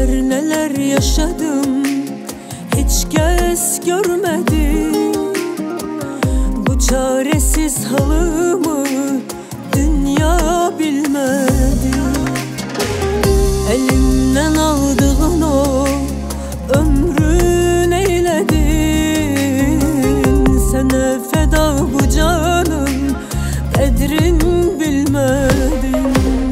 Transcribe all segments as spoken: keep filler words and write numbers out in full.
Neler neler yaşadım, hiç kez görmedim. Bu çaresiz halımı dünya bilmedi. Elimden aldığın o ömrün eyledin. Sana feda bu canım, kadrin bilmedin.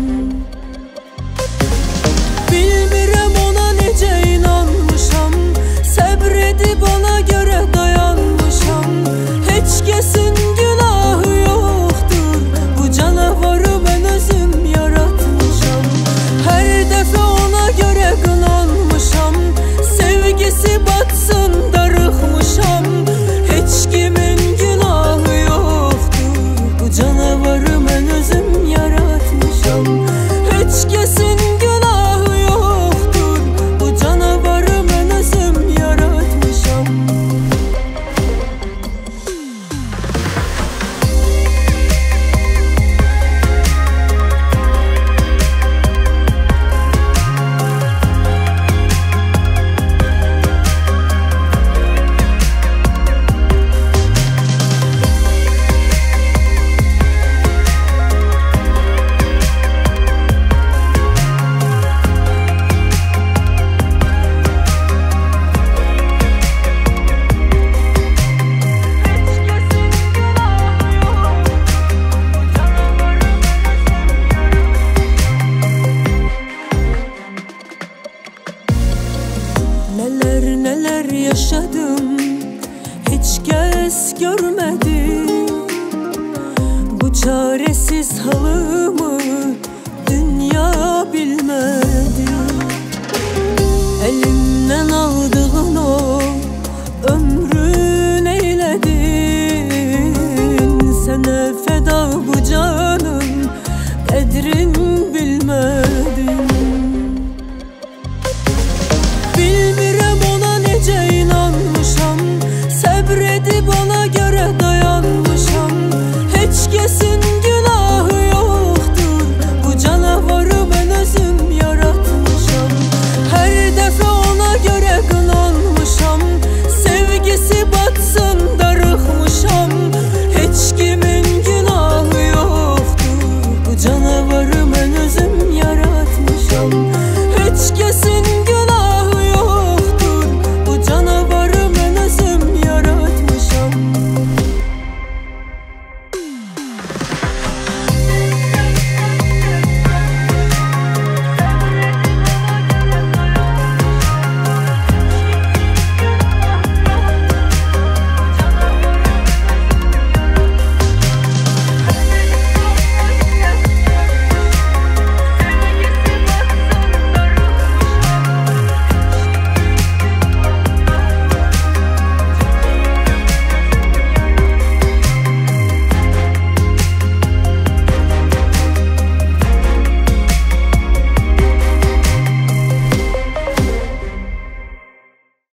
Bilmirəm ona necə inanmışam, səbredib ona göre dayanmışam. Heç kesin günahı yoktur, bu canavarı ben özüm yaratmışam. Her defa ona göre kınanmışam, sevgisi batsın darıxmışam. Heç kimin günahı yoktur, bu canavarı ben özüm yaratmışam. Heç kesin günahı yoktur, bu canavarı ben özüm yaratmışam. Neler neler yaşadım, hiç kez görmedim. Bu çaresiz halımı dünya bilmedi. Elimden aldığın o ömrün eyledin. Sana feda bu canım, kadrin bilmedin. Bilmirəm ona necə inanmışam, səbredib ona göre dayanmışam.